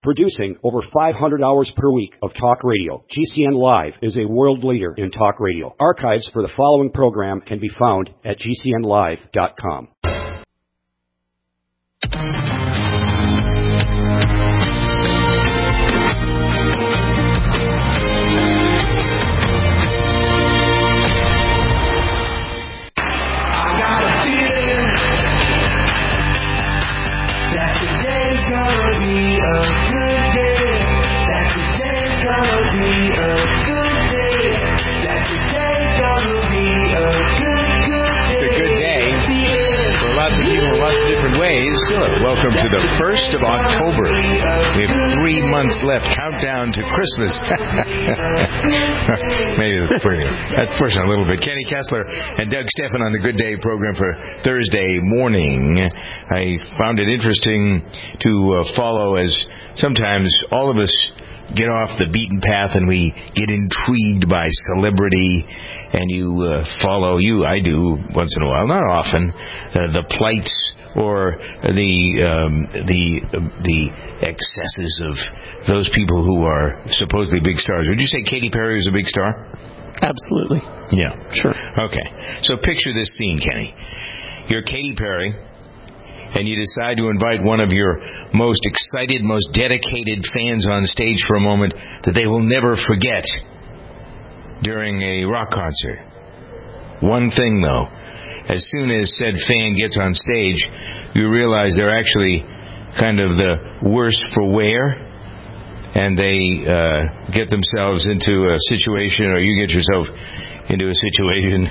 Producing over 500 hours per week of talk radio, GCN Live is a world leader in talk radio. Archives for the following program can be found at GCNlive.com. Welcome to the 1st of October. We have 3 months left. Countdown to Christmas. Maybe that's pushing a little bit. Kenny Kessler and Doug Stephan on the Good Day program for Thursday morning. I found it interesting to follow, as sometimes all of us get off the beaten path and we get intrigued by celebrity, and you follow, I do once in a while, not often, the plights or the excesses of those people who are supposedly big stars. Would you say Katy Perry was a big star? Absolutely. Yeah. Sure. Okay. So picture this scene, Kenny. You're Katy Perry, and you decide to invite one of your most excited, most dedicated fans on stage for a moment that they will never forget during a rock concert. One thing, though. As soon as said fan gets on stage, you realize they're actually kind of the worse for wear, and they get themselves into a situation, or you get yourself into a situation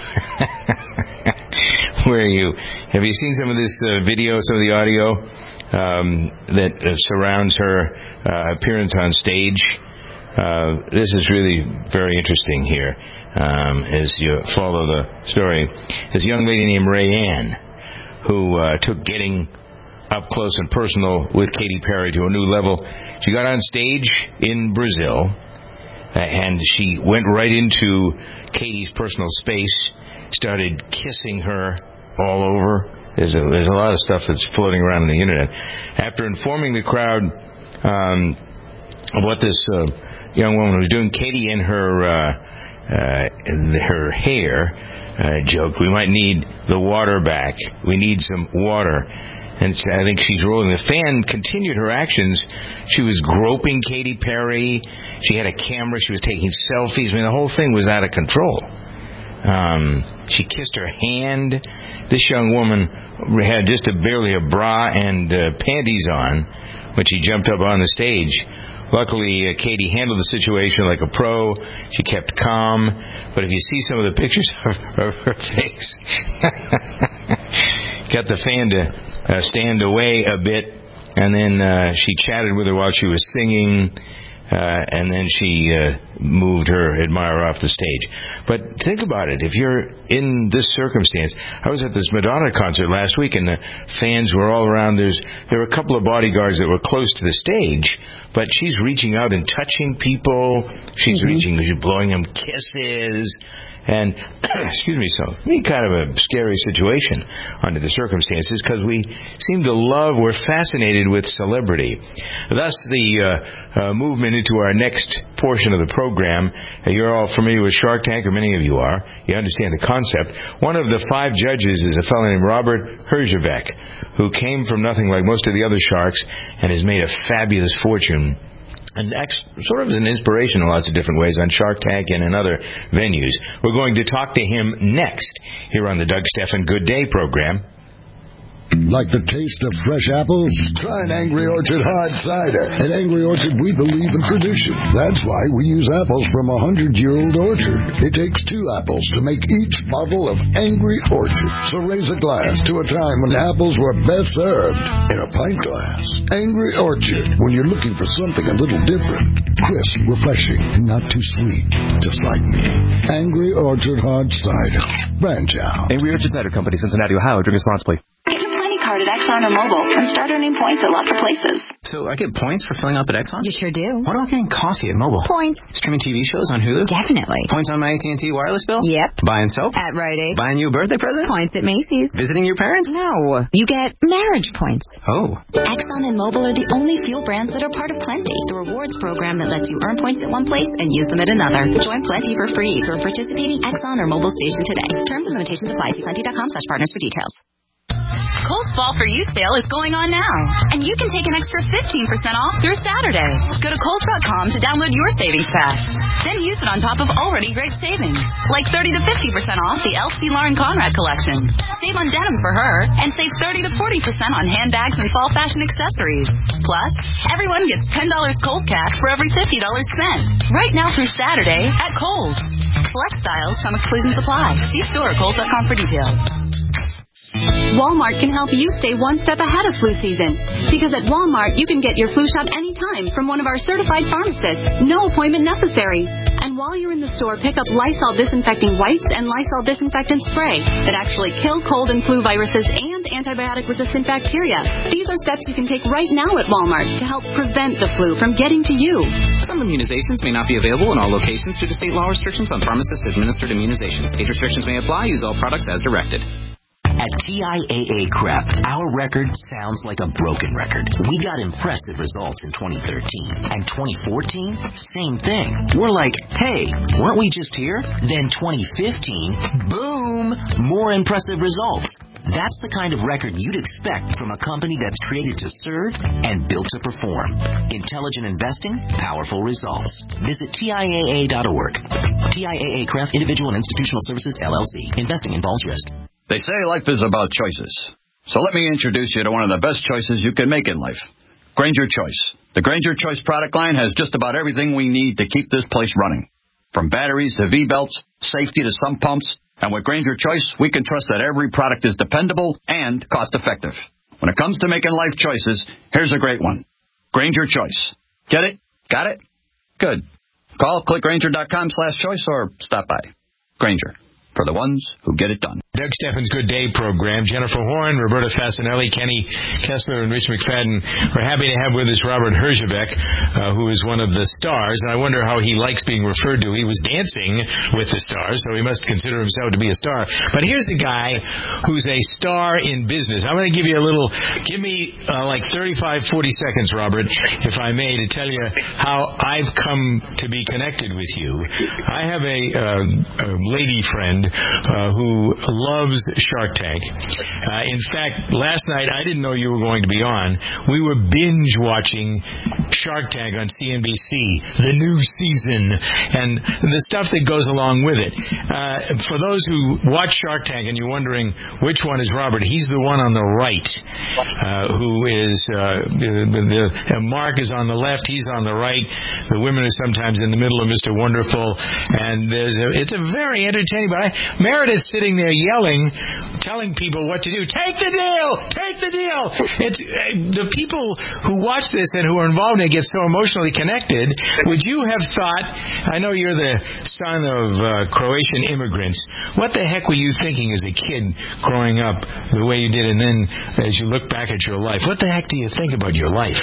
where have you seen some of this video, some of the audio that surrounds her appearance on stage? This is really very interesting here. As you follow the story, this young lady named Rayanne, who took getting up close and personal with Katy Perry to a new level. She got on stage in Brazil, and she went right into Katy's personal space, started kissing her all over. There's a lot of stuff that's floating around on the internet. After informing the crowd of what this young woman was doing, Katy and her hair joked, "We might need the water back. We need some water." And I think she's rolling. The fan continued her actions. She was groping Katy Perry. She had a camera. She was taking selfies. I mean, the whole thing was out of control. She kissed her hand. This young woman had just barely a bra and panties on when she jumped up on the stage. Luckily, Katy handled the situation like a pro. She kept calm. But if you see some of the pictures of her face, got the fan to stand away a bit, and then she chatted with her while she was singing, and then she moved her admirer off the stage. But think about it. If you're in this circumstance, I was at this Madonna concert last week, and the fans were all around. There were a couple of bodyguards that were close to the stage, but she's reaching out and touching people. She's she's blowing them kisses. And, excuse me, so kind of a scary situation under the circumstances, because we seem to we're fascinated with celebrity. Thus, the movement into our next portion of the program. You're all familiar with Shark Tank, or many of you are. You understand the concept. One of the 5 judges is a fellow named Robert Herjavec, who came from nothing like most of the other sharks and has made a fabulous fortune. And sort of as an inspiration in lots of different ways on Shark Tank and in other venues. We're going to talk to him next here on the Doug Stephan Good Day program. Like the taste of fresh apples? Try an Angry Orchard hard cider. At Angry Orchard, we believe in tradition. That's why we use apples from a 100-year-old orchard. It takes 2 apples to make each bottle of Angry Orchard. So raise a glass to a time when apples were best served in a pint glass. Angry Orchard, when you're looking for something a little different. Crisp, refreshing, and not too sweet. Just like me. Angry Orchard hard cider. Branch out. Angry Orchard Cider Company, Cincinnati, Ohio. Drink responsibly. Card at Exxon or Mobil and start earning points at lots of places. So I get points for filling up at Exxon? You sure do. What about getting coffee at Mobil? Points. Streaming TV shows on Hulu? Definitely. Points on my AT&T wireless bill? Yep. Buying soap? At Rite Aid. Buying you a birthday present? Points at Macy's. Visiting your parents? No. You get marriage points. Oh. Exxon and Mobil are the only fuel brands that are part of Plenty, the rewards program that lets you earn points at one place and use them at another. Join Plenty for free through a participating Exxon or Mobil station today. Terms and limitations apply. See plenty.com/partners for details. Kohl's Fall for You sale is going on now, and you can take an extra 15% off through Saturday. Go to Kohl's.com to download your savings pass. Then use it on top of already great savings, like 30 to 50% off the LC Lauren Conrad collection. Save on denim for her, and save 30 to 40% on handbags and fall fashion accessories. Plus, everyone gets $10 Kohl's cash for every $50 spent. Right now through Saturday at Kohl's. Select styles, some exclusions apply. See store at Kohl's.com for details. Walmart can help you stay one step ahead of flu season. Because at Walmart, you can get your flu shot anytime from one of our certified pharmacists. No appointment necessary. And while you're in the store, pick up Lysol disinfecting wipes and Lysol disinfectant spray that actually kill cold and flu viruses and antibiotic-resistant bacteria. These are steps you can take right now at Walmart to help prevent the flu from getting to you. Some immunizations may not be available in all locations due to state law restrictions on pharmacist-administered immunizations. Age restrictions may apply. Use all products as directed. At TIAA Crep, our record sounds like a broken record. We got impressive results in 2013. And 2014, same thing. We're like, hey, weren't we just here? Then 2015, boom, more impressive results. That's the kind of record you'd expect from a company that's created to serve and built to perform. Intelligent investing, powerful results. Visit TIAA.org. TIAA Cref Individual and Institutional Services, LLC. Investing involves risk. They say life is about choices. So let me introduce you to one of the best choices you can make in life. Grainger Choice. The Grainger Choice product line has just about everything we need to keep this place running. From batteries to V-belts, safety to sump pumps. And with Grainger Choice, we can trust that every product is dependable and cost-effective. When it comes to making life choices, here's a great one. Grainger Choice. Get it? Got it? Good. Call clickgrainger.com/choice or stop by. Grainger. For the ones who get it done. Doug Steffens' Good Day program. Jennifer Horn, Roberta Fascinelli, Kenny Kessler, and Rich McFadden. We're happy to have with us Robert Herjavec, who is one of the stars. And I wonder how he likes being referred to. He was dancing with the stars, so he must consider himself to be a star. But here's a guy who's a star in business. I'm going to give you give me like 35, 40 seconds, Robert, if I may, to tell you how I've come to be connected with you. I have a lady friend who loves Shark Tank. In fact, last night, I didn't know you were going to be on. We were binge watching Shark Tank on CNBC, the new season, and the stuff that goes along with it. For those who watch Shark Tank and you're wondering which one is Robert, he's the one on the right, who is, Mark is on the left, he's on the right. The women are sometimes in the middle of Mr. Wonderful, and it's a very entertaining, but Meredith's sitting there yelling, telling people what to do. Take the deal! Take the deal! It's the people who watch this and who are involved in it get so emotionally connected. Would you have thought, I know you're the son of Croatian immigrants, what the heck were you thinking as a kid growing up the way you did, and then as you look back at your life, what the heck do you think about your life?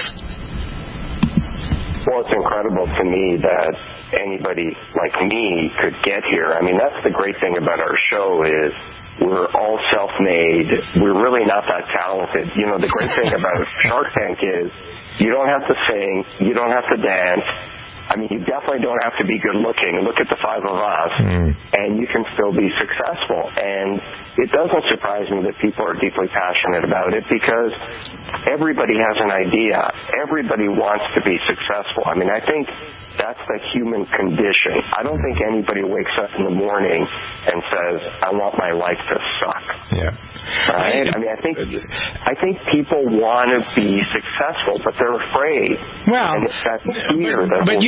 Well, it's incredible to me that anybody like me could get here. I mean, that's the great thing about our show is we're all self-made. We're really not that talented. You know, the great thing about Shark Tank is you don't have to sing. You don't have to dance. I mean, you definitely don't have to be good-looking. Look at the five of us, and you can still be successful. And it doesn't surprise me that people are deeply passionate about it because everybody has an idea. Everybody wants to be successful. I mean, I think that's the human condition. I don't think anybody wakes up in the morning and says, I want my life to suck. Yeah. Right? I mean, I think people want to be successful, but they're afraid. Well, and it's that fear that but you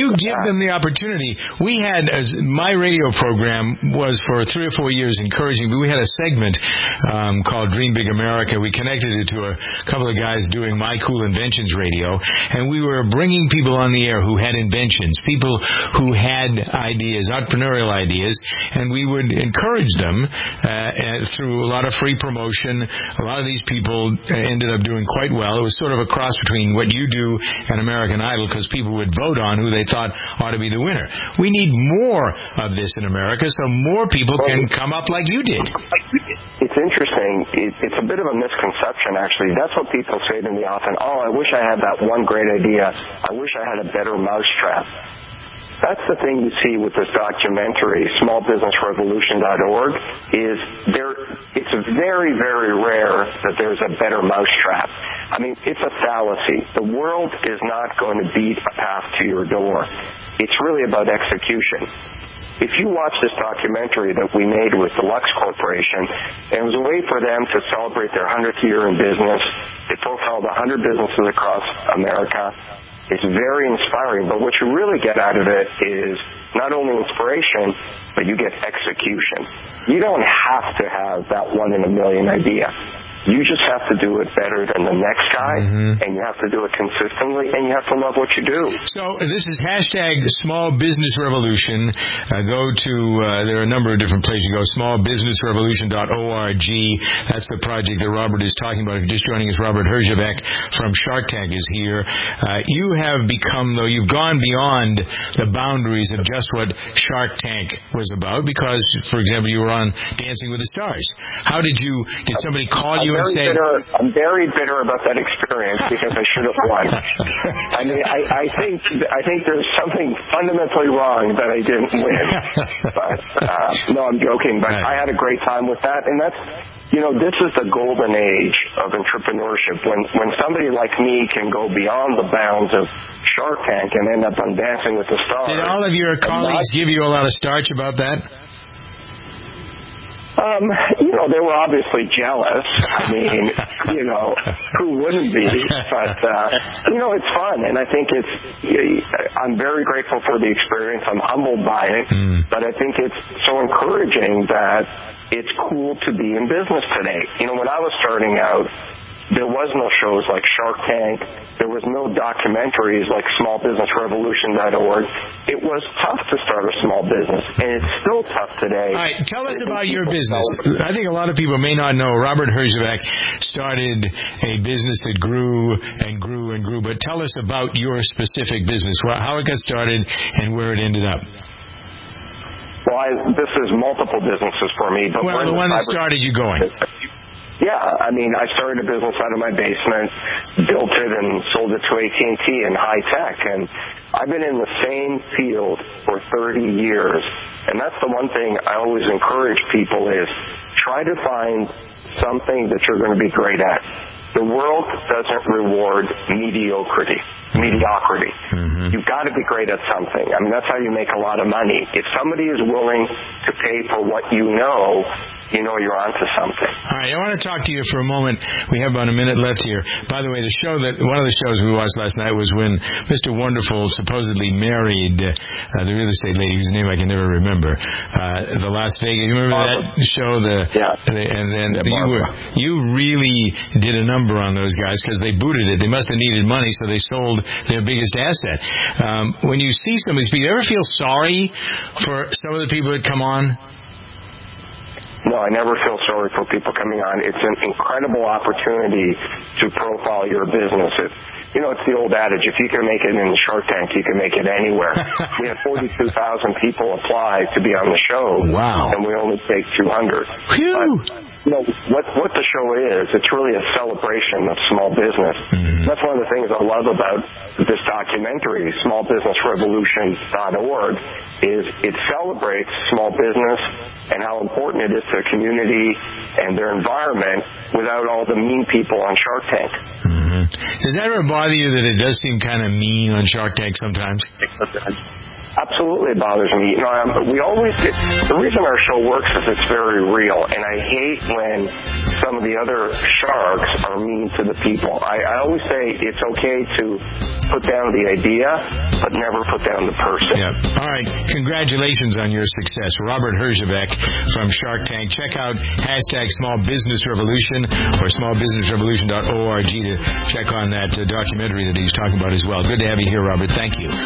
you give them the opportunity. We had, my radio program was for 3 or 4 years encouraging, but we had a segment called Dream Big America. We connected it to a couple of guys doing My Cool Inventions Radio, and we were bringing people on the air who had inventions, people who had ideas, entrepreneurial ideas, and we would encourage them through a lot of free promotion. A lot of these people ended up doing quite well. It was sort of a cross between what you do and American Idol, because people would vote on who they thought ought to be the winner. We need more of this in America so more people can come up like you did. It's interesting. It's a bit of a misconception, actually. That's what people say to me often. Oh, I wish I had that one great idea. I wish I had a better mousetrap. That's the thing you see with this documentary, smallbusinessrevolution.org, is it's very, very rare that there's a better mousetrap. I mean, it's a fallacy. The world is not going to beat a path to your door. It's really about execution. If you watch this documentary that we made with the Lux Corporation, it was a way for them to celebrate their 100th year in business. They profiled 100 businesses across America. It's very inspiring, but what you really get out of it is not only inspiration, but you get execution. You don't have to have that one-in-a-million idea. You just have to do it better than the next guy, and you have to do it consistently, and you have to love what you do. So this is hashtag Small Business Revolution. Go to, there are a number of different places you go, smallbusinessrevolution.org. That's the project that Robert is talking about. If you're just joining us, Robert Herjavec from Shark Tank is here. You have become, though, you've gone beyond the boundaries of just what Shark Tank was about, because, for example, you were on Dancing with the Stars. How did somebody call you? I'm very bitter about that experience because I should have won. I mean, I think there's something fundamentally wrong that I didn't win. But no, I'm joking. But I had a great time with that, and that's, this is the golden age of entrepreneurship. When somebody like me can go beyond the bounds of Shark Tank and end up on Dancing with the Stars. Did all of your colleagues give you a lot of starch about that? They were obviously jealous. I mean, who wouldn't be? But, it's fun. And I think I'm very grateful for the experience. I'm humbled by it. But I think it's so encouraging that it's cool to be in business today. When I was starting out, there was no shows like Shark Tank. There was no documentaries like smallbusinessrevolution.org. It was tough to start a small business, and it's still tough today. All right, tell us about your business. I think a lot of people may not know Robert Herjavec started a business that grew and grew and grew, but tell us about your specific business, how it got started and where it ended up. Well, this is multiple businesses for me. But the one that started you going. Yeah, I mean, I started a business out of my basement, built it, and sold it to AT&T in high tech. And I've been in the same field for 30 years. And that's the one thing I always encourage people is try to find something that you're going to be great at. The world doesn't reward mediocrity. You've got to be great at something. I mean, that's how you make a lot of money. If somebody is willing to pay for what you know you're onto something. All right, I want to talk to you for a moment. We have about a minute left here. By the way, one of the shows we watched last night was when Mr. Wonderful supposedly married the real estate lady whose name I can never remember. The Las Vegas. You remember that show? You really did a number on those guys because they booted it. They must have needed money, so they sold their biggest asset. When you see some of these people, you ever feel sorry for some of the people that come on? No, I never feel sorry for people coming on. It's an incredible opportunity to profile your business. It's the old adage, if you can make it in Shark Tank, you can make it anywhere. We have 42,000 people apply to be on the show. Wow. And we only take 200. What the show is, it's really a celebration of small business. That's one of the things I love about this documentary, smallbusinessrevolution.org, is it celebrates small business and how important it is to the community and their environment without all the mean people on Shark Tank. Does that ever bother you that it does seem kind of mean on Shark Tank sometimes? Absolutely, it bothers me. The reason our show works is it's very real, and I hate when some of the other sharks are mean to the people. I always say it's okay to put down the idea, but never put down the person. Yeah. All right. Congratulations on your success. Robert Herjavec from Shark Tank. Check out #Small Business Revolution or smallbusinessrevolution.org to check on that documentary that he's talking about as well. Good to have you here, Robert. Thank you.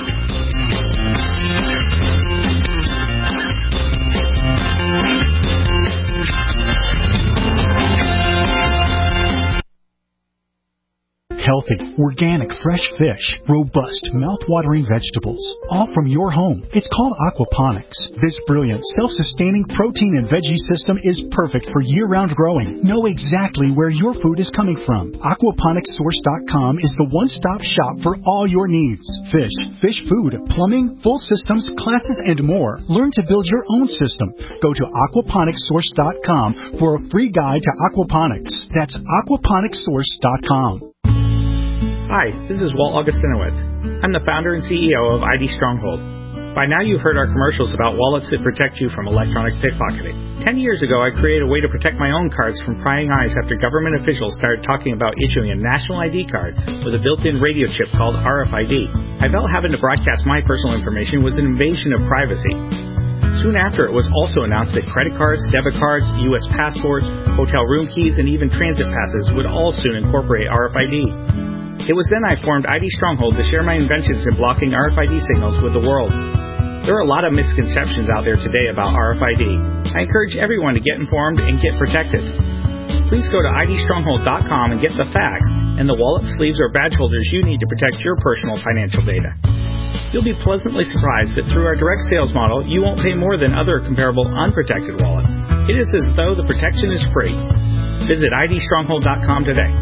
Healthy, organic, fresh fish, robust, mouth-watering vegetables, all from your home. It's called aquaponics. This brilliant, self-sustaining protein and veggie system is perfect for year-round growing. Know exactly where your food is coming from. Aquaponicssource.com is the one-stop shop for all your needs. Fish, fish food, plumbing, full systems, classes, and more. Learn to build your own system. Go to aquaponicssource.com for a free guide to aquaponics. That's aquaponicssource.com. Hi, this is Walt Augustinowitz. I'm the founder and CEO of ID Stronghold. By now you've heard our commercials about wallets that protect you from electronic pickpocketing. 10 years ago, I created a way to protect my own cards from prying eyes after government officials started talking about issuing a national ID card with a built-in radio chip called RFID. I felt having to broadcast my personal information was an invasion of privacy. Soon after, it was also announced that credit cards, debit cards, U.S. passports, hotel room keys, and even transit passes would all soon incorporate RFID. It was then I formed ID Stronghold to share my inventions in blocking RFID signals with the world. There are a lot of misconceptions out there today about RFID. I encourage everyone to get informed and get protected. Please go to idstronghold.com and get the facts and the wallet, sleeves, or badge holders you need to protect your personal financial data. You'll be pleasantly surprised that through our direct sales model, you won't pay more than other comparable unprotected wallets. It is as though the protection is free. Visit idstronghold.com today.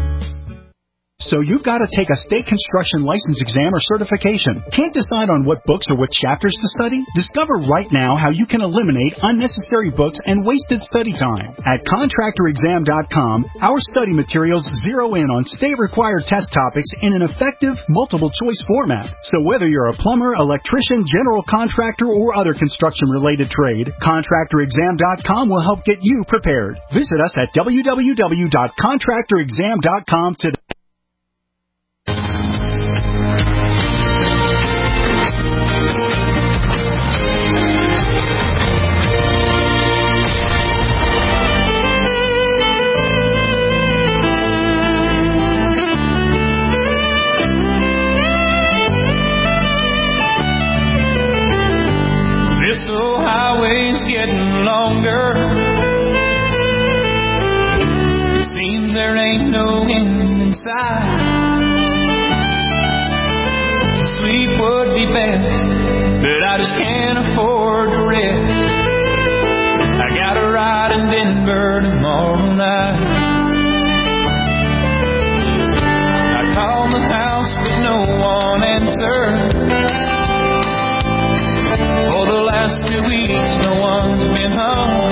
So you've got to take a state construction license exam or certification. Can't decide on what books or what chapters to study? Discover right now how you can eliminate unnecessary books and wasted study time. At contractorexam.com, our study materials zero in on state-required test topics in an effective, multiple-choice format. So whether you're a plumber, electrician, general contractor, or other construction-related trade, contractorexam.com will help get you prepared. Visit us at www.contractorexam.com today. But I just can't afford to rest. I got a ride in Denver tomorrow night. I called the house but no one answered. For the last 2 weeks no one's been home.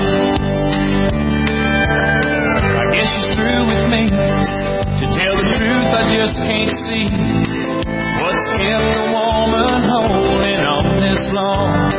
I guess she's through with me. To tell the truth, I just can't see what's kept a woman holding on this long.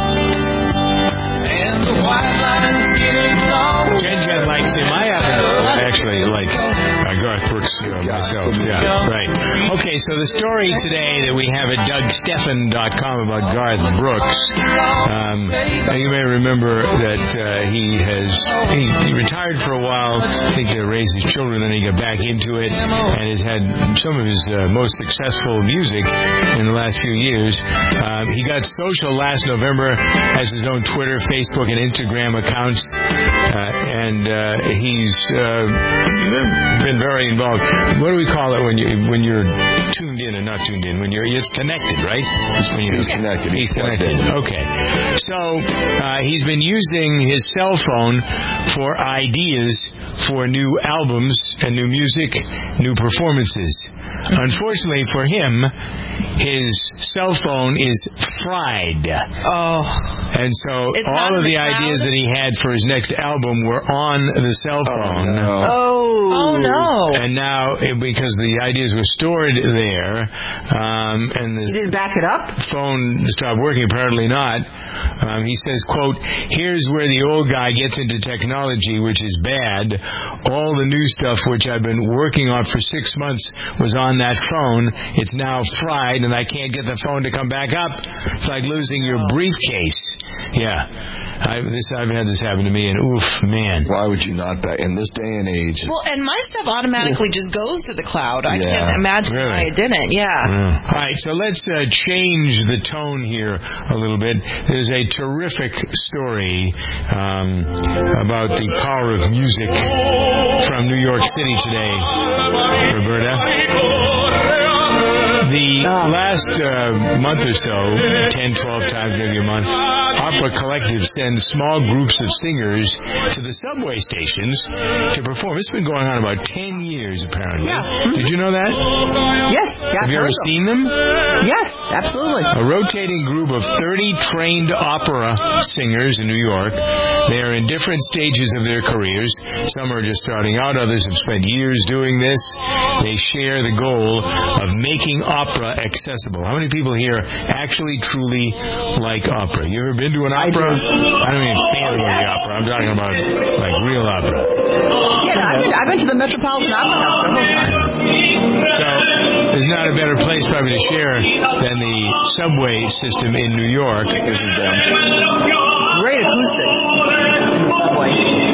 And the white line's getting long. Jen likes him. I actually like Garth Brooks myself. Yeah, right. Okay, so the story today that we have at DougSteffen.com about Garth Brooks. You may remember that he retired for a while, I think to raise his children, then he got back into it and has had some of his most successful music in the last few years. He got social last November, has his own Twitter, Facebook, and Instagram accounts, and he's been very involved. What do we call it when you're tuned in and not tuned in? It's connected, right? He's connected. He's connected. Okay. So he's been using his cell phone for ideas for new albums and new music, new performances. Unfortunately for him, his cell phone is fried. Oh. And so all of the ideas that he had for his next album were on the cell phone. Oh no. And now, because the ideas were stored there, and you didn't back it up? Phone stopped working. Apparently not. He says, quote, here's where the old guy gets into technology, which is bad. All the new stuff which I've been working on for 6 months was on that phone. It's now fried, and I can't get the phone to come back up. It's like losing your briefcase. Yeah. I've had this happen to me, and oof, man. Why would you not back in this day and age? Well, and my stuff automatically just goes to the cloud. I can't imagine why it didn't. Yeah. All right, so let's change the tone here a little bit. There's a terrific story about the power of music from New York City today, Roberta. The last month or so, 10, 12 times, maybe a month, Opera Collective sends small groups of singers to the subway stations to perform. It's been going on about 10 years, apparently. Yeah. Did you know that? Yes. Have you ever seen them? Yes, absolutely. A rotating group of 30 trained opera singers in New York. They are in different stages of their careers. Some are just starting out. Others have spent years doing this. They share the goal of making opera accessible. How many people here actually, truly like opera? You ever been to an opera? I don't mean family opera. I'm talking about like real opera. Yeah, I've been to the Metropolitan Opera House several times. So there's not a better place probably to share than the subway system in New York. This is them. Great acoustics in the subway.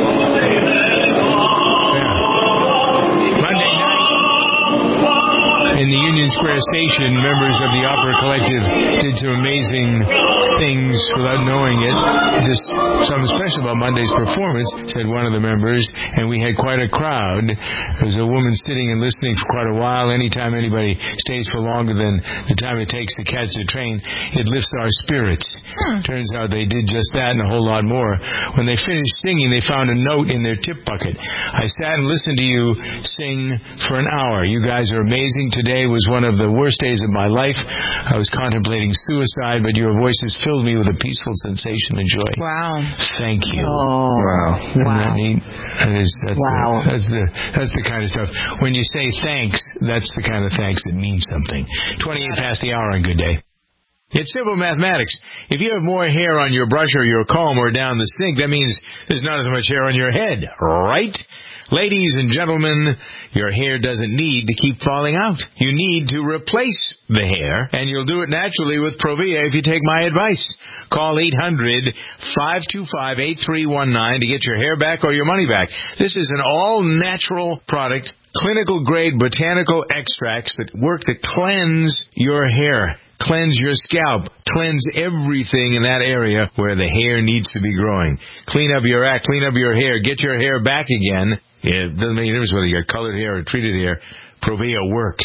Monday night in the Union Square Station, members of the Opera Collective did some amazing things without knowing it. Just something special about Monday's performance, said one of the members, and we had quite a crowd. There was a woman sitting and listening for quite a while. Anytime anybody stays for longer than the time it takes to catch the train, it lifts our spirits. Turns out they did just that and a whole lot more. When they finished singing, they found a note in their tip bucket. I sat and listened to you sing for an hour. You guys are amazing. Today was one of the worst days of my life. I was contemplating suicide, but your voices filled me with a peaceful sensation and joy. Wow. Thank you. Oh. Wow. Isn't that neat? That's the kind of stuff. When you say thanks, that's the kind of thanks that means something. 28 past the hour and good day. It's simple mathematics. If you have more hair on your brush or your comb or down the sink, that means there's not as much hair on your head, right? Ladies and gentlemen, your hair doesn't need to keep falling out. You need to replace the hair, and you'll do it naturally with Provia if you take my advice. Call 800-525-8319 to get your hair back or your money back. This is an all-natural product, clinical-grade botanical extracts that work to cleanse your hair. Cleanse your scalp. Cleanse everything in that area where the hair needs to be growing. Clean up your act. Clean up your hair. Get your hair back again. It doesn't make any difference whether you got colored hair or treated hair. Provia works.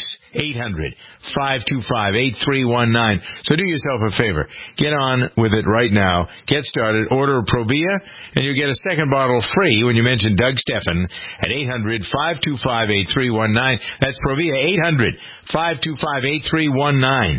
800-525-8319. So do yourself a favor. Get on with it right now. Get started. Order Provia, and you'll get a second bottle free when you mention Doug Steffen at 800-525-8319. That's Provia, 800-525-8319.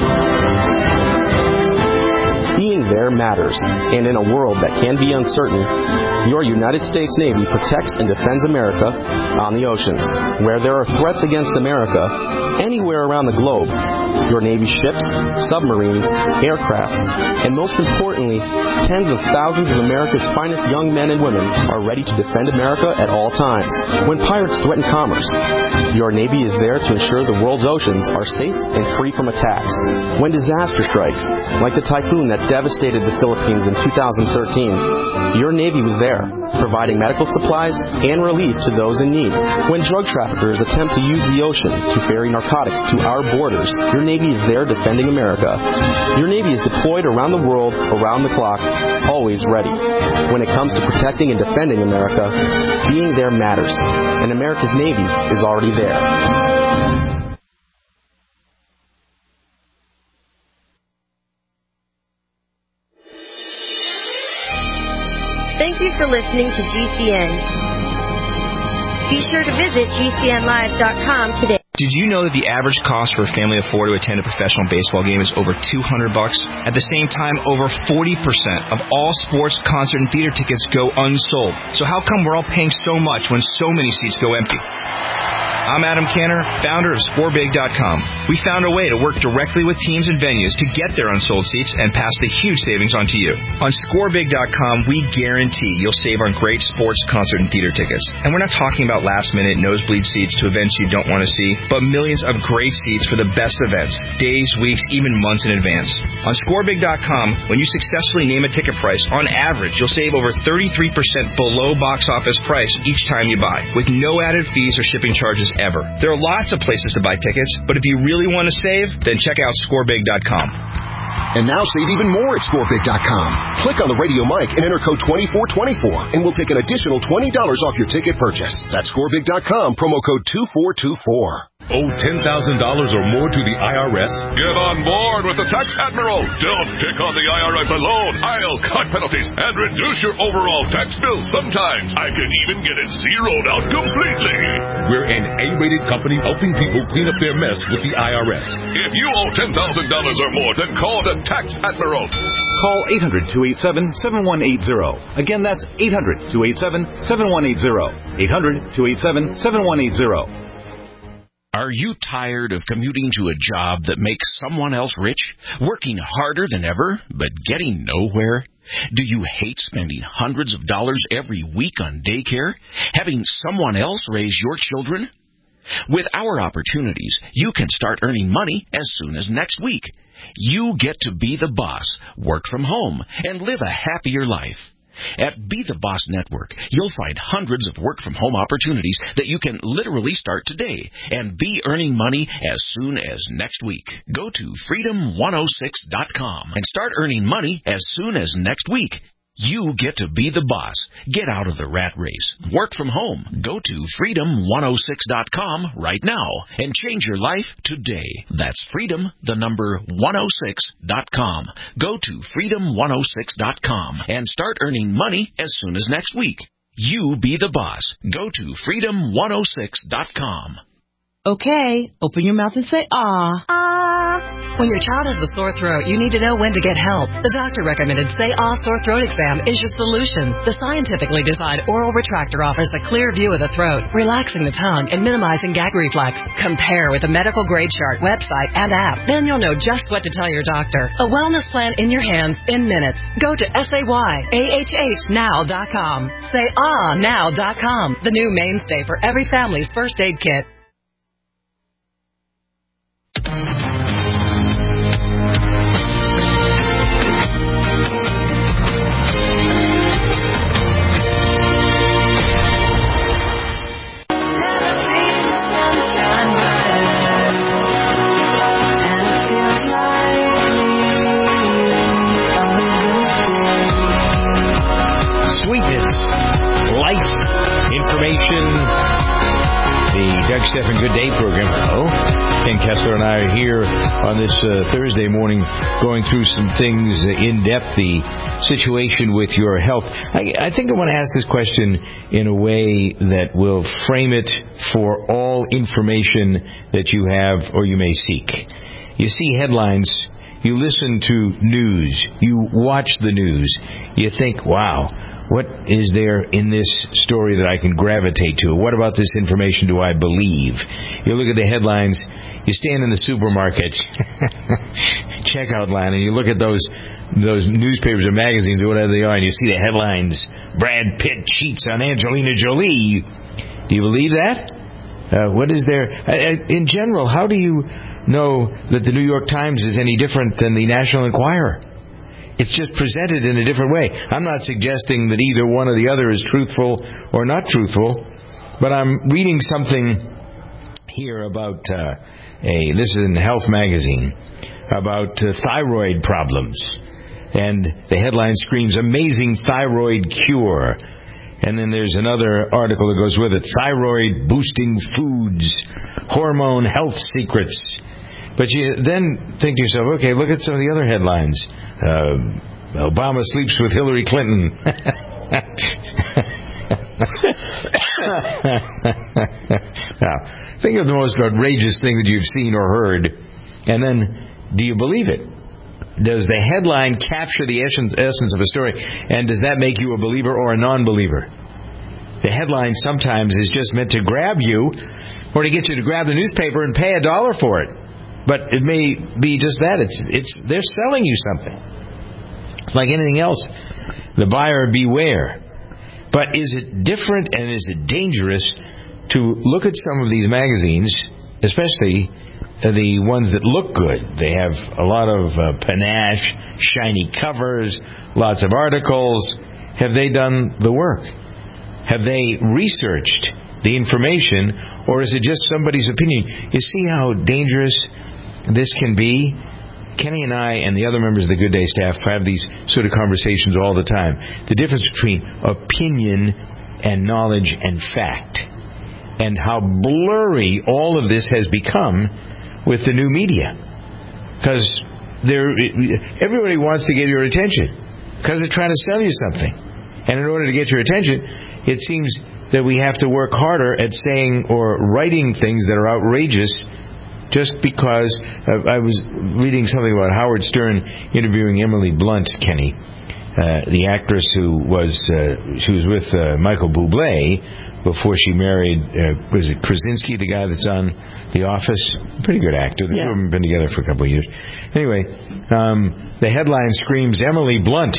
Being there matters, and in a world that can be uncertain, your United States Navy protects and defends America on the oceans. Where there are threats against America, anywhere around the globe, your Navy ships, submarines, aircraft, and most importantly, tens of thousands of America's finest young men and women are ready to defend America at all times. When pirates threaten commerce, your Navy is there to ensure the world's oceans are safe and free from attacks. When disaster strikes, like the typhoon that devastated the Philippines in 2013, your Navy was there, providing medical supplies and relief to those in need. When drug traffickers attempt to use the ocean to ferry narcotics to our borders, your Navy is there defending America. Your Navy is deployed around the world, around the clock, always ready. When it comes to protecting and defending America, being there matters, and America's Navy is already there. Thank you for listening to GCN. Be sure to visit GCNlive.com today. Did you know that the average cost for a family of four to attend a professional baseball game is over $200? At the same time, over 40% of all sports, concert, and theater tickets go unsold. So how come we're all paying so much when so many seats go empty? I'm Adam Canner, founder of ScoreBig.com. We found a way to work directly with teams and venues to get their unsold seats and pass the huge savings on to you. On ScoreBig.com, we guarantee you'll save on great sports, concert, and theater tickets. And we're not talking about last-minute nosebleed seats to events you don't want to see, but millions of great seats for the best events, days, weeks, even months in advance. On ScoreBig.com, when you successfully name a ticket price, on average, you'll save over 33% below box office price each time you buy, with no added fees or shipping charges ever. There are lots of places to buy tickets, but if you really want to save, then check out ScoreBig.com. And now save even more at ScoreBig.com. Click on the radio mic and enter code 2424, and we'll take an additional $20 off your ticket purchase. That's ScoreBig.com, promo code 2424. Owe $10,000 or more to the IRS? Get on board with the Tax Admiral. Don't pick on the IRS alone. I'll cut penalties and reduce your overall tax bill. Sometimes I can even get it zeroed out completely. We're an A-rated company helping people clean up their mess with the IRS. If you owe $10,000 or more, then call the Tax Admiral. Call 800-287-7180. Again, that's 800-287-7180. 800-287-7180. Are you tired of commuting to a job that makes someone else rich, working harder than ever, but getting nowhere? Do you hate spending hundreds of dollars every week on daycare, having someone else raise your children? With our opportunities, you can start earning money as soon as next week. You get to be the boss, work from home, and live a happier life. At Be the Boss Network, you'll find hundreds of work-from-home opportunities that you can literally start today and be earning money as soon as next week. Go to freedom106.com and start earning money as soon as next week. You get to be the boss. Get out of the rat race. Work from home. Go to freedom106.com right now and change your life today. That's freedom, the number 106.com. Go to freedom106.com and start earning money as soon as next week. You be the boss. Go to freedom106.com. Okay, open your mouth and say, ah. Ah. When your child has a sore throat, you need to know when to get help. The doctor recommended Say Ah Sore Throat Exam is your solution. The scientifically designed oral retractor offers a clear view of the throat, relaxing the tongue and minimizing gag reflex. Compare with the medical grade chart, website, and app. Then you'll know just what to tell your doctor. A wellness plan in your hands in minutes. Go to SayAHHnow.com. SayAhNow.com, the new mainstay for every family's first aid kit. Doug Stephan Good Day program. Hello. Ken Kessler and I are here on this Thursday morning going through some things in depth, the situation with your health. I think I want to ask this question in a way that will frame it for all information that you have or you may seek. You see headlines, you listen to news, you watch the news, you think, wow, what is there in this story that I can gravitate to? What about this information do I believe? You look at the headlines, you stand in the supermarket, checkout line, and you look at those newspapers or magazines or whatever they are, and you see the headlines, Brad Pitt cheats on Angelina Jolie. Do you believe that? What is there? In general, how do you know that the New York Times is any different than the National Enquirer? It's just presented in a different way. I'm not suggesting that either one or the other is truthful or not truthful, but I'm reading something here about, this is in Health Magazine, about thyroid problems. And the headline screams, Amazing Thyroid Cure. And then there's another article that goes with it, Thyroid Boosting Foods, Hormone Health Secrets. But you then think to yourself, okay, look at some of the other headlines. Obama sleeps with Hillary Clinton. Now, think of the most outrageous thing that you've seen or heard, and then do you believe it? Does the headline capture the essence of a story, and does that make you a believer or a non-believer? The headline sometimes is just meant to grab you or to get you to grab the newspaper and pay $1 for it. But it may be just that. They're selling you something. It's like anything else. The buyer beware. But is it different and is it dangerous to look at some of these magazines, especially the ones that look good? They have a lot of panache, shiny covers, lots of articles. Have they done the work? Have they researched the information, or is it just somebody's opinion? You see how dangerous this can be? Kenny and I and the other members of the Good Day staff have these sort of conversations all the time. The difference between opinion and knowledge and fact, and how blurry all of this has become with the new media. Because everybody wants to get your attention because they're trying to sell you something. And in order to get your attention, it seems that we have to work harder at saying or writing things that are outrageous just because. I was reading something about Howard Stern interviewing Emily Blunt, Kenny, the actress who was with Michael Bublé before she married, was it Krasinski, the guy that's on The Office? Pretty good actor. The two of them have been together for a couple of years. Anyway, the headline screams Emily Blunt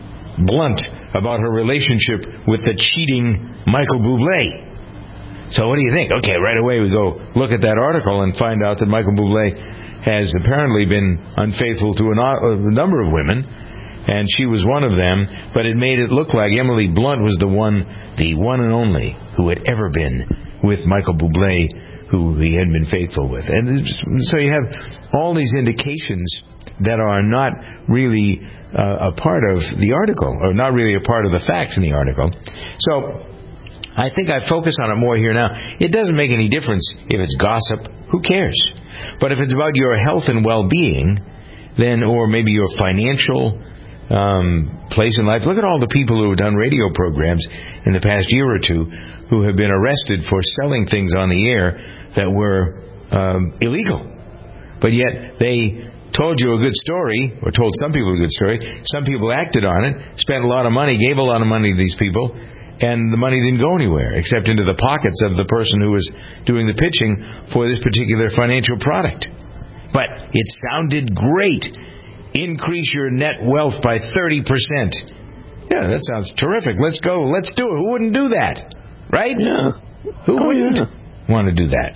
about her relationship with the cheating Michael Bublé. So what do you think? Okay, right away we go look at that article and find out that Michael Bublé has apparently been unfaithful to a number of women, and she was one of them, but it made it look like Emily Blunt was the one and only who had ever been with Michael Bublé, who he had been faithful with. And so you have all these indications that are not really a part of the article, or not really a part of the facts in the article. So I think I focus on it more here now. It doesn't make any difference if it's gossip. Who cares? But if it's about your health and well-being, then, or maybe your financial place in life. Look at all the people who have done radio programs in the past year or two who have been arrested for selling things on the air that were illegal. But yet they told you a good story, or told some people a good story. Some people acted on it, spent a lot of money, gave a lot of money to these people, and the money didn't go anywhere except into the pockets of the person who was doing the pitching for this particular financial product. But it sounded great. Increase your net wealth by 30%. Yeah, that sounds terrific. Let's go. Let's do it. Who wouldn't do that? Right? Yeah. Who wouldn't want to do that?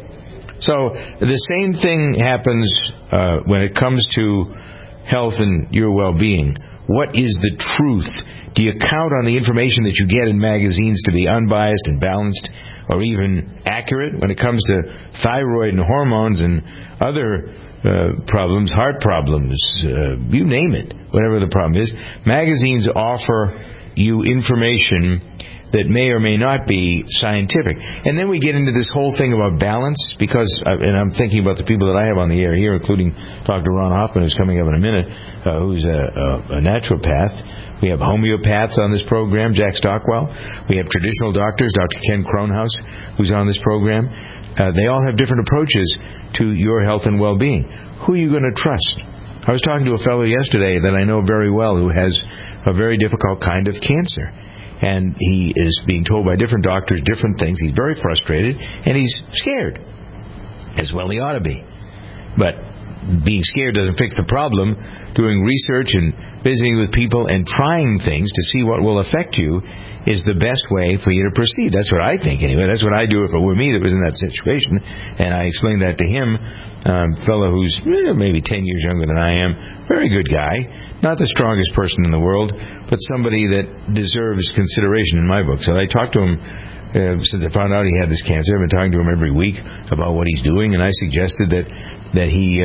So the same thing happens when it comes to health and your well-being. What is the truth? Do you count on the information that you get in magazines to be unbiased and balanced, or even accurate when it comes to thyroid and hormones and other problems, heart problems, you name it, whatever the problem is? Magazines offer you information that may or may not be scientific. And then we get into this whole thing about balance, because, and I'm thinking about the people that I have on the air here, including Dr. Ron Hoffman, who's coming up in a minute, who's a naturopath. We have homeopaths on this program, Jack Stockwell. We have traditional doctors, Dr. Ken Kronhaus, who's on this program. They all have different approaches to your health and well-being. Who are you going to trust? I was talking to a fellow yesterday that I know very well who has a very difficult kind of cancer. And he is being told by different doctors different things. He's very frustrated, and he's scared. As well he ought to be. But being scared doesn't fix the problem. Doing research and visiting with people and trying things to see what will affect you is the best way for you to proceed. That's what I think, anyway. That's what I do if it were me that was in that situation. And I explained that to him, a fellow who's maybe 10 years younger than I am. Very good guy. Not the strongest person in the world, but somebody that deserves consideration in my book. So I talked to him since I found out he had this cancer. I've been talking to him every week about what he's doing, and I suggested that he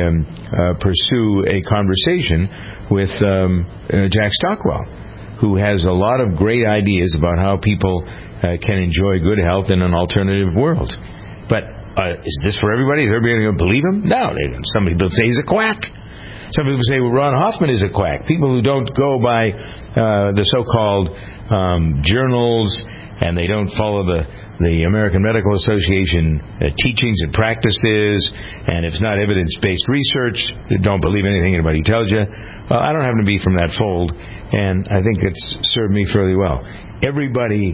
pursue a conversation with Jack Stockwell, who has a lot of great ideas about how people can enjoy good health in an alternative world. But is this for everybody? Is everybody going to believe him? No. Some people say he's a quack. Some people say, well, Ron Hoffman is a quack. People who don't go by the so-called journals, and they don't follow the American Medical Association teachings and practices, and if it's not evidence-based research, don't believe anything anybody tells you. Well, I don't happen to be from that fold, and I think it's served me fairly well. Everybody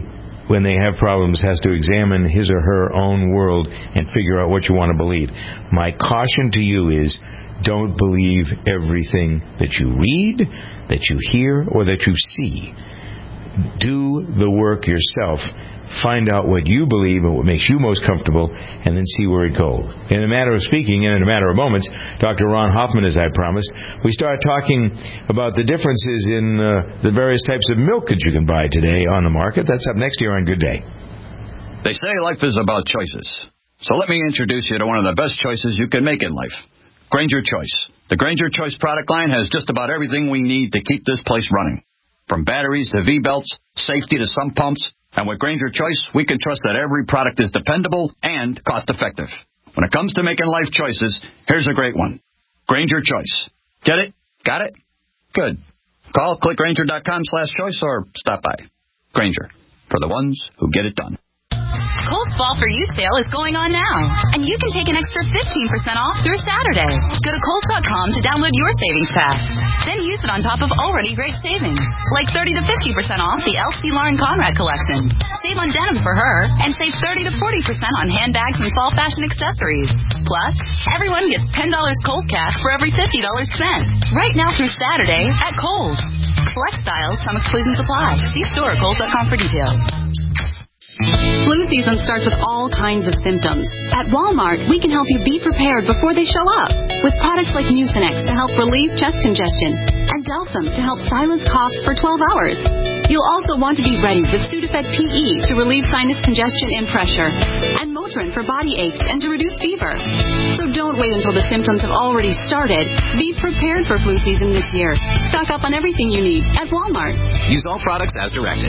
when they have problems, has to examine his or her own world and figure out what you want to believe. My caution to you is, don't believe everything that you read, that you hear, or that you see. Do the work yourself. Find out what you believe and what makes you most comfortable, and then see where it goes. In a matter of speaking, and in a matter of moments, Dr. Ron Hoffman, as I promised, we start talking about the differences in the various types of milk that you can buy today on the market. That's up next here on Good Day. They say life is about choices. So let me introduce you to one of the best choices you can make in life. Grainger Choice. The Grainger Choice product line has just about everything we need to keep this place running. From batteries to V-belts, safety to sump pumps, and with Grainger Choice, we can trust that every product is dependable and cost-effective. When it comes to making life choices, here's a great one. Grainger Choice. Get it? Got it? Good. Call clickgrainger.com/choice or stop by. Grainger. For the ones who get it done. Kohl's Fall for You sale is going on now, and you can take an extra 15% off through Saturday. Go to Kohl's.com to download your savings pack. Then use it on top of already great savings, like 30 to 50% off the LC Lauren Conrad collection. Save on denim for her, and save 30 to 40% on handbags and fall fashion accessories. Plus, everyone gets $10 Kohl's cash for every $50 spent. Right now through Saturday at Kohl's. Select styles, some exclusions apply. See store at Kohl's.com for details. Flu season starts with all kinds of symptoms. At Walmart, we can help you be prepared before they show up with products like Mucinex to help relieve chest congestion and Delsum to help silence coughs for 12 hours. You'll also want to be ready with Sudafed PE to relieve sinus congestion and pressure, and Motrin for body aches and to reduce fever. So don't wait until the symptoms have already started. Be prepared for flu season this year. Stock up on everything you need at Walmart. Use all products as directed.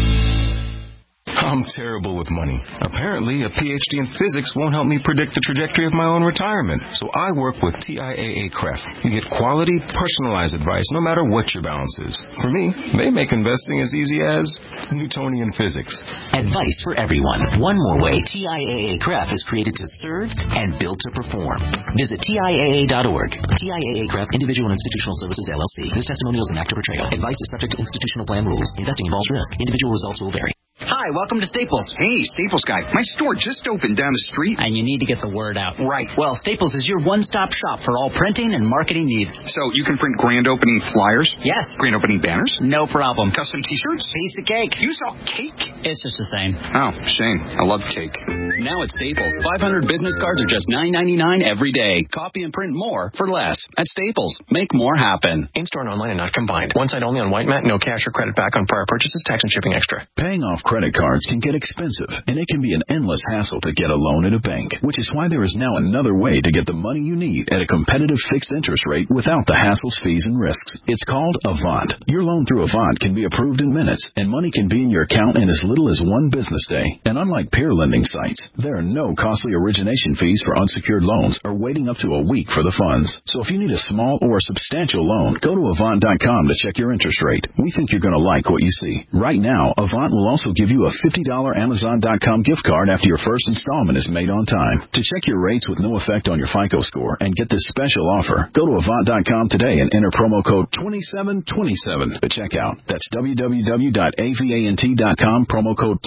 I'm terrible with money. Apparently, a PhD in physics won't help me predict the trajectory of my own retirement. So I work with TIAA-CREF. You get quality, personalized advice no matter what your balance is. For me, they make investing as easy as Newtonian physics. Advice for everyone. One more way TIAA-CREF is created to serve and built to perform. Visit TIAA.org. TIAA-CREF, Individual and Institutional Services, LLC. This testimonial is an act of portrayal. Advice is subject to institutional plan rules. Investing involves risk. Individual results will vary. Hi, welcome to Staples. Hey, Staples guy. My store just opened down the street. And you need to get the word out. Right. Well, Staples is your one-stop shop for all printing and marketing needs. So you can print grand opening flyers? Yes. Grand opening banners? No problem. Custom t-shirts? Piece of cake. You sell cake? It's just the same. Oh, shame. I love cake. Now at Staples, 500 business cards are just $9.99 every day. Copy and print more for less. At Staples, make more happen. In-store and online and not combined. One site only on White Mat. No cash or credit back on prior purchases. Tax and shipping extra. Paying off credit cards can get expensive, and it can be an endless hassle to get a loan at a bank, which is why there is now another way to get the money you need at a competitive fixed interest rate without the hassles, fees, and risks. It's called Avant. Your loan through Avant can be approved in minutes, and money can be in your account in as little as one business day. And unlike peer lending sites, there are no costly origination fees for unsecured loans or waiting up to a week for the funds. So if you need a small or substantial loan, go to Avant.com to check your interest rate. We think you're going to like what you see. Right now, Avant will also give you a $50 Amazon.com gift card after your first installment is made on time. To check your rates with no effect on your FICO score and get this special offer, go to Avant.com today and enter promo code 2727 at checkout. That's www.avant.com, promo code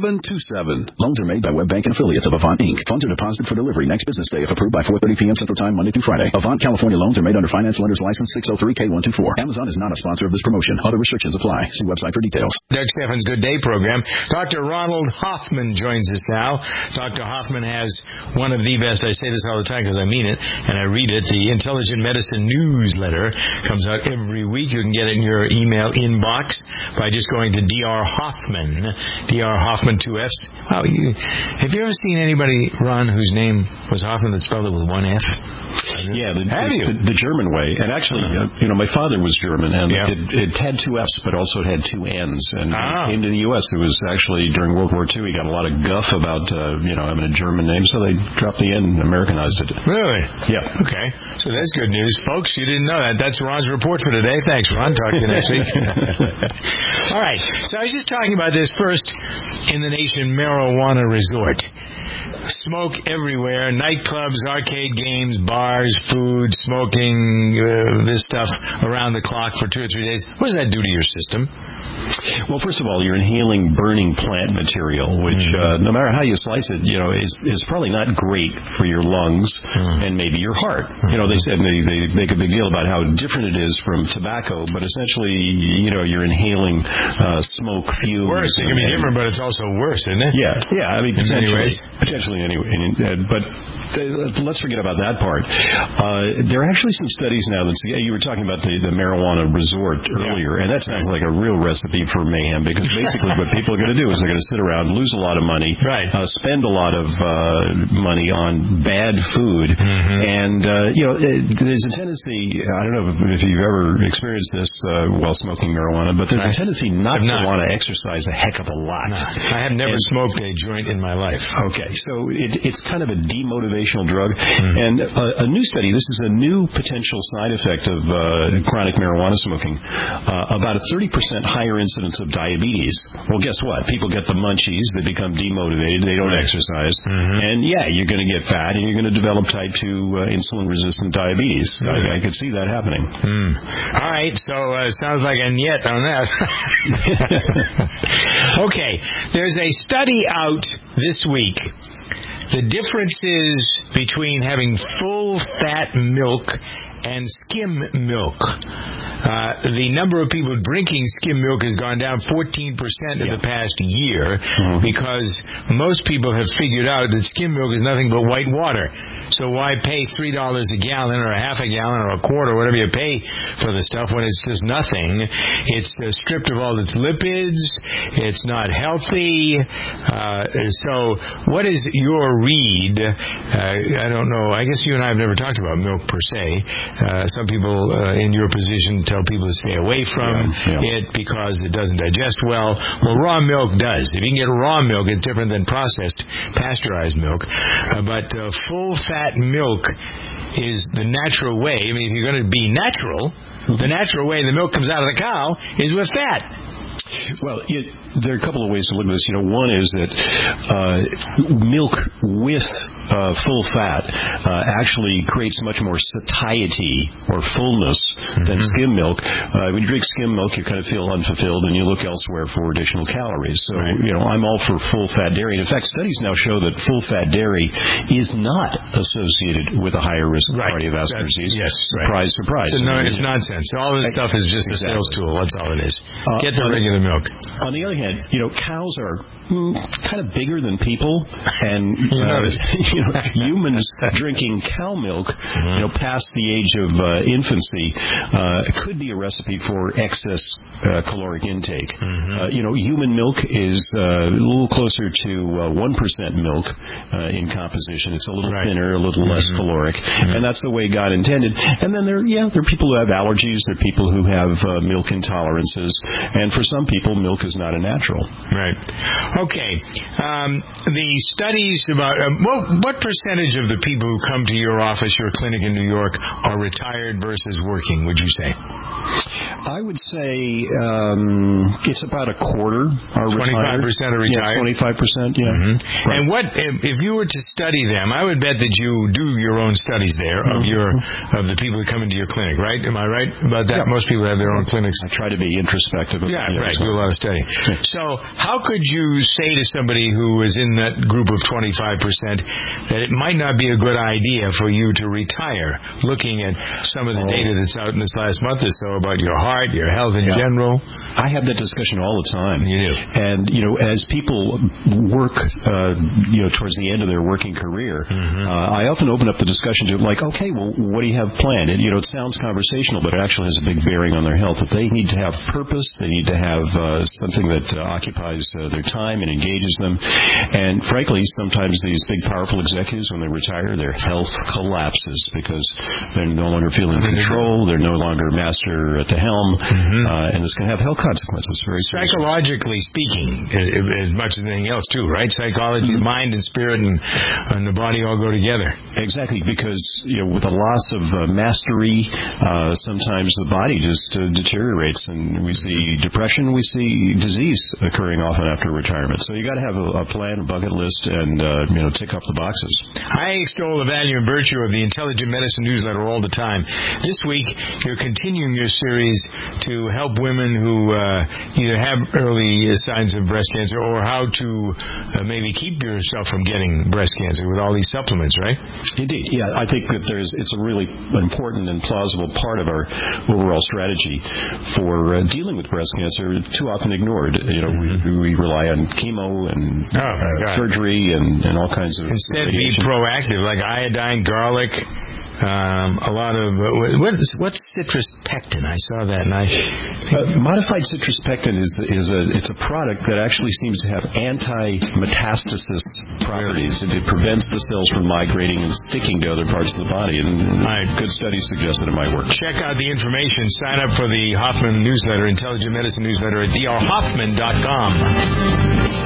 2727. Loans are made by Web Bank and affiliates of Avant Inc. Funds are deposited for delivery next business day if approved by 4:30 p.m. Central Time, Monday through Friday. Avant California loans are made under Finance Lenders License 603K124. Amazon is not a sponsor of this promotion. Other restrictions apply. See website for details. Doug Steffens' Good Day program. Dr. Ronald Hoffman joins us now. Dr. Hoffman has one of the best, I say this all the time because I mean it, and I read it, the Intelligent Medicine newsletter comes out every week. You can get it in your email inbox by just going to Dr. Hoffman, Dr. Hoffman 2Fs. Wow, have you ever seen anybody, Ron, whose name was Hoffman that spelled it with one F? Yeah, the German way. And actually, my father was German, and it had two Fs, but also it had two N's. And when he came to the U.S., it was actually during World War II, he got a lot of guff about, having a German name, so they dropped the N and Americanized it. Really? Yeah. Okay. So that's good news. Folks, you didn't know that. That's Ron's report for today. Thanks, Ron. Talk to you next week. All right. So I was just talking about this first in the nation marijuana resort. smoke everywhere, nightclubs, arcade games, bars, food, smoking, this stuff around the clock for 2 or 3 days. What does that do to your system? Well, first of all, you're inhaling burning plant material, which, no matter how you slice it, is probably not great for your lungs and maybe your heart. They said they make a big deal about how different it is from tobacco, but essentially, you're inhaling smoke fumes. Worse. It can be different, but it's also worse, isn't it? Yeah. I mean, potentially anyway. But let's forget about that part. There are actually some studies now that you were talking about the marijuana resort earlier, and that sounds like a real recipe for mayhem, because basically what people are going to do is they're going to sit around, lose a lot of money, spend a lot of money on bad food, and there's a tendency, I don't know if you've ever experienced this while smoking marijuana, but there's a tendency not to want to exercise a heck of a lot. No. I have never smoked a joint in my life. Okay, so it's kind of a demotivational drug, and a new study, this is a new potential side effect of chronic marijuana smoking, about a 30% higher incidence of diabetes. Well, guess what? People get the munchies, they become demotivated, they don't exercise, and you're going to get fat, and you're going to develop type 2 insulin-resistant diabetes. I could see that happening. All right, so sounds like a niet on that. Okay, there's a study out this week. The differences between having full-fat milk and skim milk. The number of people drinking skim milk has gone down 14% in the past year because most people have figured out that skim milk is nothing but white water. So why pay $3 a gallon or a half a gallon or a quart or whatever you pay for the stuff when it's just nothing? It's stripped of all its lipids. It's not healthy. So what is your read? I don't know. I guess you and I have never talked about milk per se. Some people in your position tell people to stay away from it because it doesn't digest well. Well, raw milk does. If you can get raw milk, it's different than processed, pasteurized milk. But full-fat milk is the natural way. I mean, if you're going to be natural, the natural way the milk comes out of the cow is with fat. Well, there are a couple of ways to look at this. One is that milk with full fat actually creates much more satiety or fullness than skim milk. When you drink skim milk, you kind of feel unfulfilled, and you look elsewhere for additional calories. So, I'm all for full-fat dairy. And in fact, studies now show that full-fat dairy is not associated with a higher risk of cardiovascular disease. Yes, surprise, surprise. So, no, it's nonsense. All this stuff is just a sales tool. That's all it is. Get the regular milk. On the other hand, cows are kind of bigger than people, and humans drinking cow milk, past the age of infancy, could be a recipe for excess caloric intake. Human milk is a little closer to 1% milk in composition. It's a little thinner, a little less caloric, and that's the way God intended. And then there are people who have allergies. There are people who have milk intolerances, and for some people, milk is not a natural. Right. Okay. The studies about what percentage of the people who come to your office, your clinic in New York, are retired versus working, would you say? I would say it's about a quarter are 25% are retired? 25%, yeah. Right. And what if you were to study them? I would bet that you do your own studies there of the people who come into your clinic, right? Am I right about that? Most people have their own clinics. I try to be introspective. Yeah, right. Do a lot of study. So how could you say to somebody who is in that group of 25% that it might not be a good idea for you to retire, looking at some of the data that's out in this last month or so about your heart, your health in general? I have that discussion all the time. You do. And, as people work, towards the end of their working career, I often open up the discussion to, okay, well, what do you have planned? It sounds conversational, but it actually has a big bearing on their health. If they need to have purpose, they need to have something that occupies their time and engages them. And frankly, sometimes these big, powerful executives, when they retire, their health collapses because they're no longer feeling control. They're no longer master at the helm. overwhelm, and this can have health consequences. Very psychologically speaking, as much as anything else, too, right? Psychology, mind and spirit and the body all go together. Exactly, because with a loss of mastery, sometimes the body just deteriorates, and we see depression, we see disease occurring often after retirement. So you got to have a plan, a bucket list, and tick off the boxes. I extol the value and virtue of the Intelligent Medicine newsletter all the time. This week, you're continuing your series to help women who either have early signs of breast cancer or how to maybe keep yourself from getting breast cancer with all these supplements, right? Indeed. Yeah, I think that it's a really important and plausible part of our overall strategy for dealing with breast cancer, too often ignored. We rely on chemo and surgery and all kinds of... Instead, be proactive, like iodine, garlic... a lot of what's citrus pectin? I saw that, and modified citrus pectin it's a product that actually seems to have anti-metastasis properties. It prevents the cells from migrating and sticking to other parts of the body, and good studies suggest that it might work. Check out the information. Sign up for the Hoffman newsletter, Intelligent Medicine newsletter at drhoffman.com.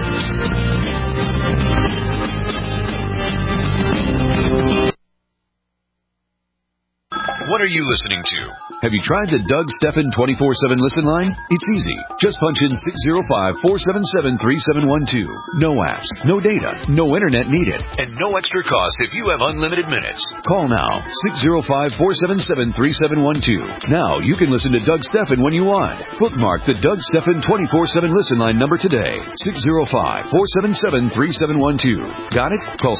What are you listening to? Have you tried the Doug Stephan 24/7 listen line? It's easy. Just punch in 605-477-3712. No apps, no data, no internet needed, and no extra cost if you have unlimited minutes. Call now, 605-477-3712. Now you can listen to Doug Stephan when you want. Bookmark the Doug Stephan 24/7 listen line number today. 605-477-3712. Got it? Call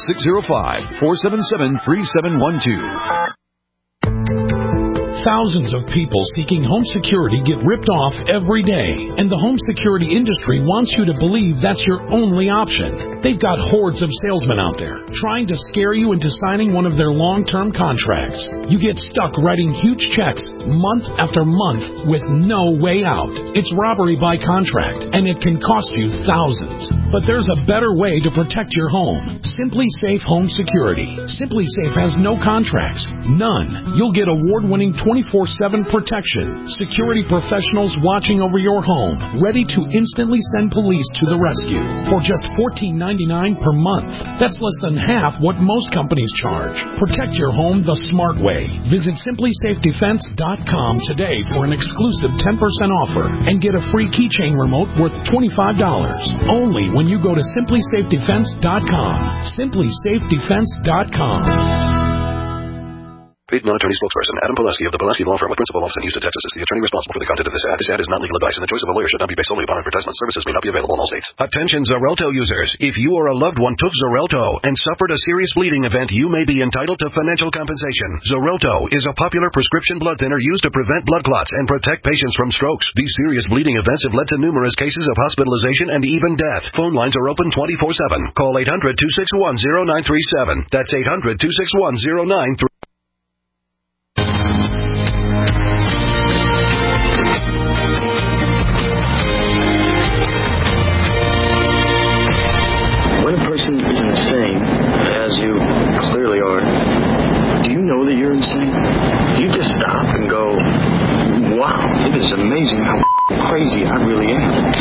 605-477-3712. Thousands of people seeking home security get ripped off every day, and the home security industry wants you to believe that's your only option. They've got hordes of salesmen out there trying to scare you into signing one of their long-term contracts. You get stuck writing huge checks month after month with no way out. It's robbery by contract, and it can cost you thousands. But there's a better way to protect your home. Simply Safe Home Security. Simply Safe has no contracts. None. You'll get award-winning 24/7 protection. Security professionals watching over your home, ready to instantly send police to the rescue for just $14.99 per month. That's less than half what most companies charge. Protect your home the smart way. Visit simplysafedefense.com today for an exclusive 10% offer and get a free keychain remote worth $25. Only when you go to simplysafedefense.com. simplysafedefense.com. Paid non-attorney spokesperson Adam Pulaski of the Pulaski Law Firm with principal office in Houston, Texas is the attorney responsible for the content of this ad. This ad is not legal advice, and the choice of a lawyer should not be based solely upon advertisement. Services may not be available in all states. Attention Xarelto users. If you or a loved one took Xarelto and suffered a serious bleeding event, you may be entitled to financial compensation. Xarelto is a popular prescription blood thinner used to prevent blood clots and protect patients from strokes. These serious bleeding events have led to numerous cases of hospitalization and even death. Phone lines are open 24/7. Call 800-261-0937. That's 800-261-0937. Is insane, as you clearly are, do you know that you're insane? You just stop and go, wow, it is amazing how crazy I really am.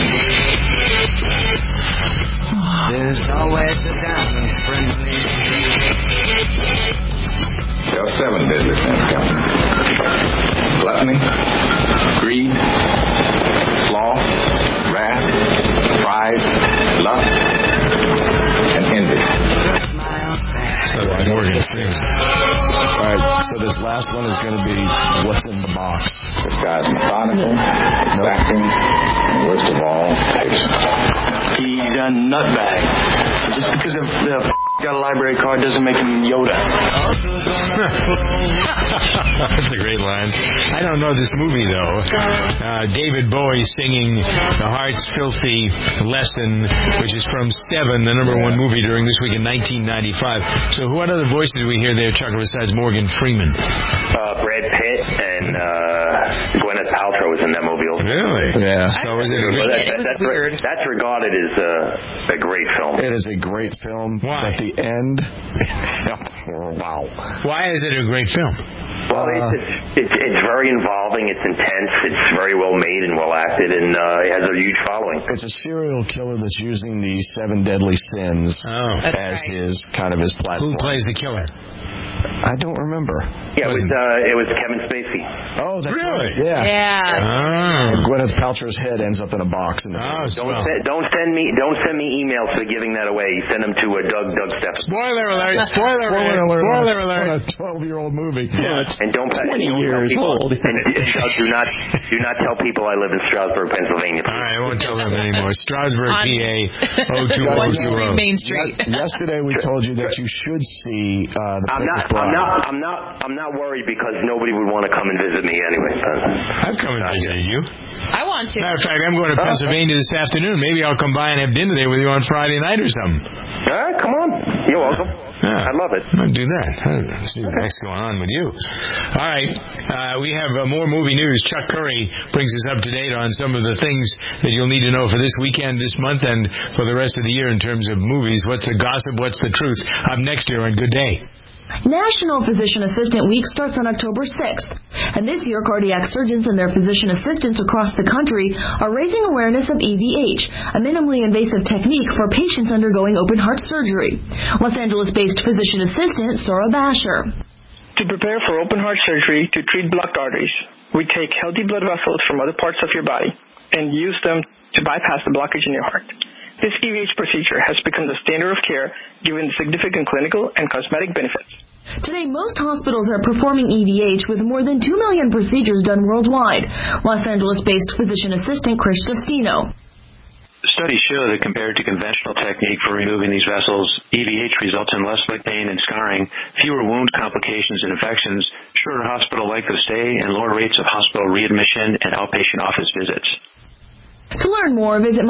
There's always a diamond friendly. There are 7 deadly sins, Captain. Gluttony, greed, sloth, wrath, pride, lust, and envy. Morgan's thing. All right, so this last one is going to be what's in the box. This guy's methodical, exacting, and worst of all, patient. He's a nutbag. Just because the got a library card doesn't make him Yoda. That's a great line. I don't know this movie, though. David Bowie singing The Heart's Filthy Lesson, which is from Seven, the #1 movie during this week in 1995. So what other voices do we hear there, Chuck, besides Morgan Freeman? Brad Pitt and Gwyneth Paltrow was in that movie. Really? Yeah. So is it weird. That's regarded as a great film. It is a great film. Why? But the end. Wow. Why is it a great film? Well, it's very involving. It's intense. It's very well made and well acted, and it has a huge following. It's a serial killer that's using the 7 deadly sins as his platform. Who plays the killer? I don't remember. Yeah, it was Kevin Spacey. Oh, that's really? Right. Yeah. Oh. Gwyneth Paltrow's head ends up in a box. Don't send me emails for giving that away. Send them to Doug Stephan. Spoiler alert! Spoiler alert! A 12-year-old movie. Yeah. And don't 20 years old. And Doug, do not tell people I live in Stroudsburg, Pennsylvania. All right, I won't tell them anymore. Stroudsburg, PA, 02020. Main Street. Yesterday we told you that you should see the I'm not worried because nobody would want to come and visit me anyway. I've come and visited you. I want to. Matter of fact, I'm going to Pennsylvania this afternoon. Maybe I'll come by and have dinner there with you on Friday night or something. Come on. You're welcome. Yeah. I love it. I'll do that. I'll see what's going on with you. All right. We have more movie news. Chuck Curry brings us up to date on some of the things that you'll need to know for this weekend, this month, and for the rest of the year in terms of movies. What's the gossip? What's the truth? Up next year on Good Day. National Physician Assistant Week starts on October 6th, and this year cardiac surgeons and their physician assistants across the country are raising awareness of EVH, a minimally invasive technique for patients undergoing open heart surgery. Los Angeles-based physician assistant Sora Basher. To prepare for open heart surgery to treat blocked arteries, we take healthy blood vessels from other parts of your body and use them to bypass the blockage in your heart. This EVH procedure has become the standard of care given the significant clinical and cosmetic benefits. Today, most hospitals are performing EVH with more than 2 million procedures done worldwide. Los Angeles-based physician assistant Chris Justino. Studies show that compared to conventional technique for removing these vessels, EVH results in less leg pain and scarring, fewer wound complications and infections, shorter hospital length of stay, and lower rates of hospital readmission and outpatient office visits. To learn more, visit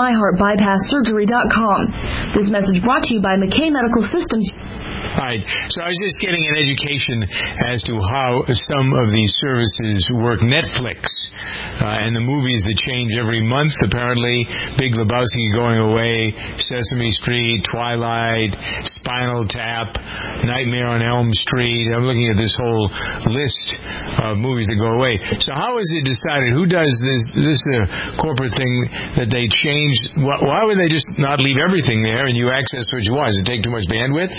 myheartbypasssurgery.com. This message brought to you by McKay Medical Systems. All right. So I was just getting an education as to how some of these services work. Netflix and the movies that change every month, apparently. Big Lebowski going away, Sesame Street, Twilight, Spinal Tap, Nightmare on Elm Street. I'm looking at this whole list of movies that go away. So how is it decided? Who does this? This corporate thing that they change? Why would they just not leave everything there and you access what you want? Does it take too much bandwidth?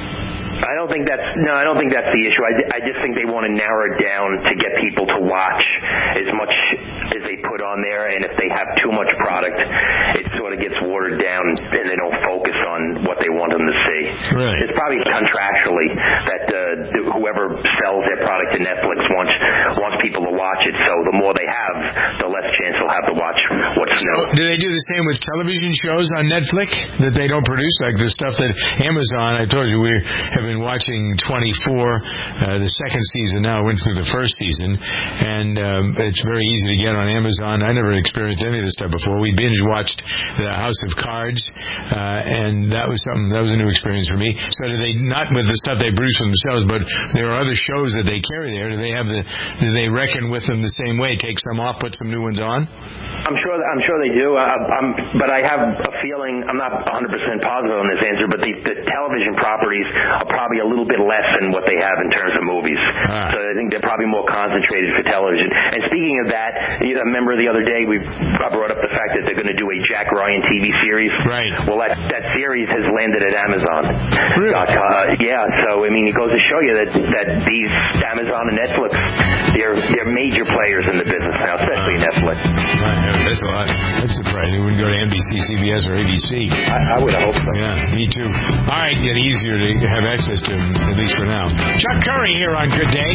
I don't think that's the issue. I just think they want to narrow it down to get people to watch as much as they put on there, and if they have too much product, it sort of gets watered down and they don't focus on what they want them to see. Really? It's probably contractually that whoever sells their product to Netflix wants people to watch it, so the more they have, the less chance they'll have to watch what's new. Do they do the same with television shows on Netflix that they don't produce, like the stuff that Amazon, I told you, we have been watching 24. The second season now went through the first season, and it's very easy to get on Amazon. I never experienced any of this stuff before. We binge watched The House of Cards, and that was a new experience for me. So do they, not with the stuff they produce for themselves, but there are other shows that they carry there. Do they reckon with them the same way? Take some off, put some new ones on? I'm sure they do. But I have a feeling, I'm not 100% positive on this answer, but the television properties are probably a little bit less than what they have in terms of movies. So I think they're probably more concentrated for television. And speaking of that, I remember the other day I brought up the fact that they're going to do a Jack Ryan TV series. Right. Well, that series has landed at Amazon. Really? Yeah. So I mean, it goes to show you that these Amazon and Netflix, they're major players in the business now, especially Netflix. That's a lot. That's surprising. They wouldn't go to NBC, CBS, or ABC. I would hope so. Yeah, me too. All right, get easier to have access to them, at least for now. Chuck Curry here on Good Day.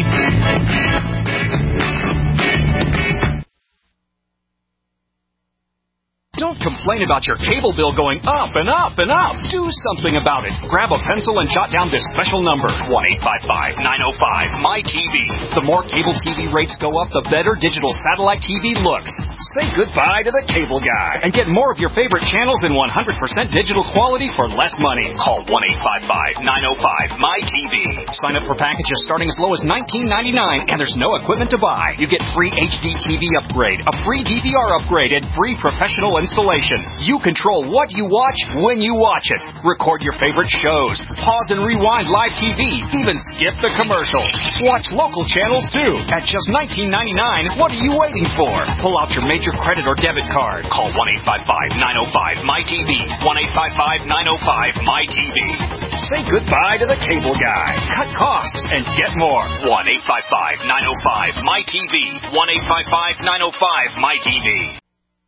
Don't complain about your cable bill going up and up and up. Do something about it. Grab a pencil and jot down this special number, 1-855-905-MY-TV. The more cable TV rates go up, the better digital satellite TV looks. Say goodbye to the cable guy and get more of your favorite channels in 100% digital quality for less money. Call 1-855-905-MY-TV. Sign up for packages starting as low as $19.99, and there's no equipment to buy. You get free HD TV upgrade, a free DVR upgrade, and free professional installation. installation. You control what you watch when you watch it. Record your favorite shows. Pause and rewind live TV. Even skip the commercials. Watch local channels too. At just $19.99, what are you waiting for? Pull out your major credit or debit card. Call 1-855-905-MyTV. 1-855-905-MyTV. Say goodbye to the cable guy. Cut costs and get more. 1-855-905-MyTV. 1-855-905-MyTV.